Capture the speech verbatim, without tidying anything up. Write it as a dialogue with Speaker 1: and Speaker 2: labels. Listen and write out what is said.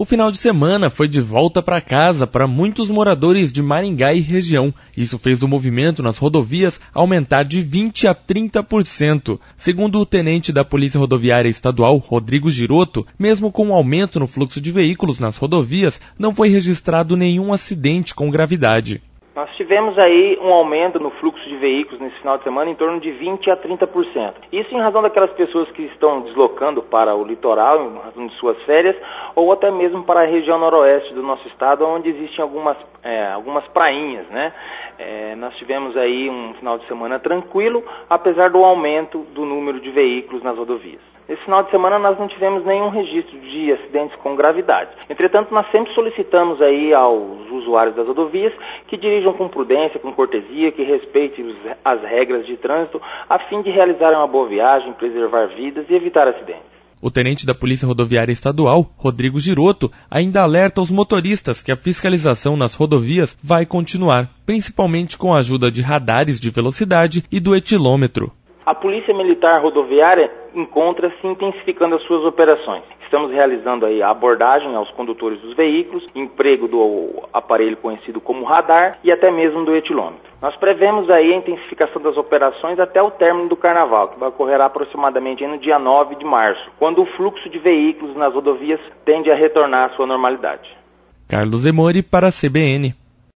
Speaker 1: O final de semana foi de volta para casa para muitos moradores de Maringá e região. Isso fez o movimento nas rodovias aumentar de vinte a trinta por cento. Segundo o tenente da Polícia Rodoviária Estadual, Rodrigo Giroto, mesmo com o aumento no fluxo de veículos nas rodovias, não foi registrado nenhum acidente com gravidade.
Speaker 2: Nós tivemos aí um aumento no fluxo de veículos nesse final de semana em torno de vinte a trinta por cento. Isso em razão daquelas pessoas que estão deslocando para o litoral, em razão de suas férias, ou até mesmo para a região noroeste do nosso estado, onde existem algumas, é, algumas prainhas, né? É, nós tivemos aí um final de semana tranquilo, apesar do aumento do número de veículos nas rodovias. Nesse final de semana nós não tivemos nenhum registro de acidentes com gravidade. Entretanto, nós sempre solicitamos aí aos usuários das rodovias que dirijam com prudência, com cortesia, que respeitem as regras de trânsito, a fim de realizar uma boa viagem, preservar vidas e evitar acidentes.
Speaker 1: O tenente da Polícia Rodoviária Estadual, Rodrigo Giroto, ainda alerta os motoristas que a fiscalização nas rodovias vai continuar, principalmente com a ajuda de radares de velocidade e do etilômetro.
Speaker 2: A Polícia Militar Rodoviária encontra-se intensificando as suas operações. Estamos realizando aí a abordagem aos condutores dos veículos, emprego do aparelho conhecido como radar e até mesmo do etilômetro. Nós prevemos aí a intensificação das operações até o término do carnaval, que vai ocorrer aproximadamente no dia nove de março, quando o fluxo de veículos nas rodovias tende a retornar à sua normalidade.
Speaker 1: Carlos Emori para a C B N.